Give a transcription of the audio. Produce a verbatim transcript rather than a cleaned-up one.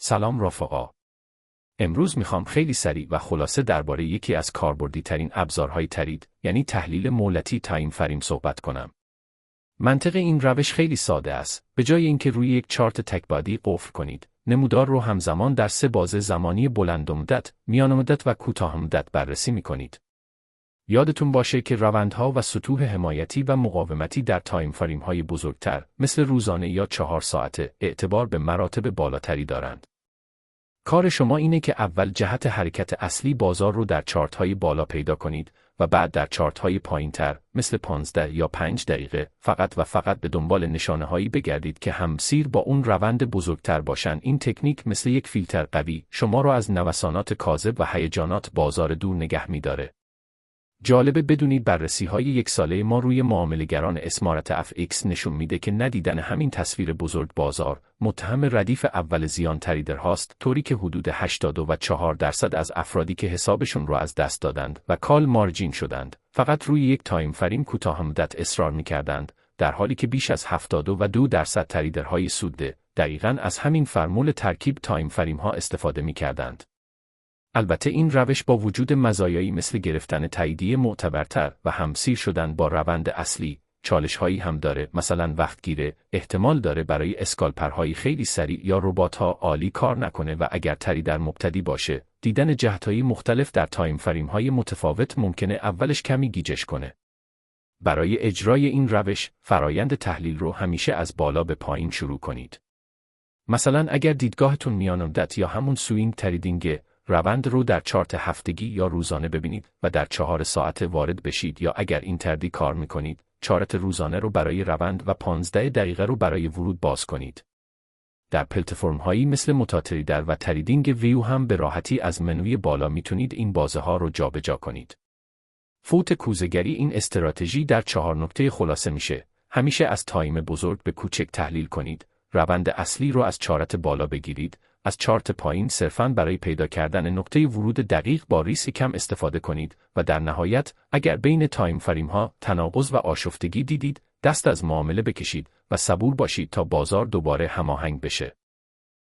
سلام رفقا. امروز میخوام خیلی سریع و خلاصه درباره یکی از کاربردی ترین ابزارهای ترید، یعنی تحلیل مولتی تایم فریم صحبت کنم. منطق این روش خیلی ساده است. به جای اینکه روی یک چارت تک‌بعدی قفل کنید، نمودار رو همزمان در سه بازه زمانی بلند مدت، میان مدت و کوتاه مدت بررسی میکنید. یادتون باشه که روندها و سطوح حمایتی و مقاومتی در تایم فریم های بزرگتر مثل روزانه یا چهار ساعته اعتبار به مراتب بالاتری دارند. کار شما اینه که اول جهت حرکت اصلی بازار رو در چارت های بالا پیدا کنید و بعد در چارت های پایینتر مثل پانزده یا پنج دقیقه فقط و فقط به دنبال نشانه هایی بگردید که همسیر با اون روند بزرگتر باشن. این تکنیک مثل یک فیلتر قوی شما رو از نوسانات کاذب و هیجانات بازار دور نگه می‌داره. جالبه بدونید بررسی های یک ساله ما روی معامله‌گران اسمارت اف ایکس نشون میده که ندیدن همین تصویر بزرگ بازار متهم ردیف اول زیان تریدر هاست، طوری که حدود هشتاد و چهار درصد از افرادی که حسابشون رو از دست دادند و کال مارجین شدند فقط روی یک تایم فریم کوتاه مدت اصرار میکردند، در حالی که بیش از هفتاد و دو درصد تریدرهای سودده دقیقاً از همین فرمول ترکیب تایم فریم ها استفاده میکردند. البته این روش با وجود مزایایی مثل گرفتن تاییدیه معتبرتر و همسیر شدن با روند اصلی، چالش‌هایی هم داره. مثلا وقتگیره، احتمال داره برای اسکالپرهای خیلی سریع یا ربات‌ها عالی کار نکنه و اگر تریدر مبتدی باشه، دیدن جهت‌های مختلف در تایم فریم‌های متفاوت ممکنه اولش کمی گیجش کنه. برای اجرای این روش، فرایند تحلیل رو همیشه از بالا به پایین شروع کنید. مثلا اگر دیدگاهتون میان مدت یا همون سوینگ تریدینگ، روند رو در چارت هفتگی یا روزانه ببینید و در چهار ساعته وارد بشید، یا اگر اینتردی کار میکنید، چارت روزانه رو برای روند و پانزده دقیقه رو برای ورود باز کنید. در پلتفرم هایی مثل متاتریدر و تریدینگ ویو هم به راحتی از منوی بالا میتونید این بازه ها رو جابجا کنید. فوت کوزه‌گری این استراتژی در چهار نکته خلاصه میشه. همیشه از تایم بزرگ به کوچک تحلیل کنید، روند اصلی رو از چارت بالا بگیرید، از چارت پایین صرفاً برای پیدا کردن نقطه ورود دقیق با ریسک کم استفاده کنید و در نهایت اگر بین تایم فریم ها تناقض و آشفتگی دیدید، دست از معامله بکشید و صبور باشید تا بازار دوباره هماهنگ بشه.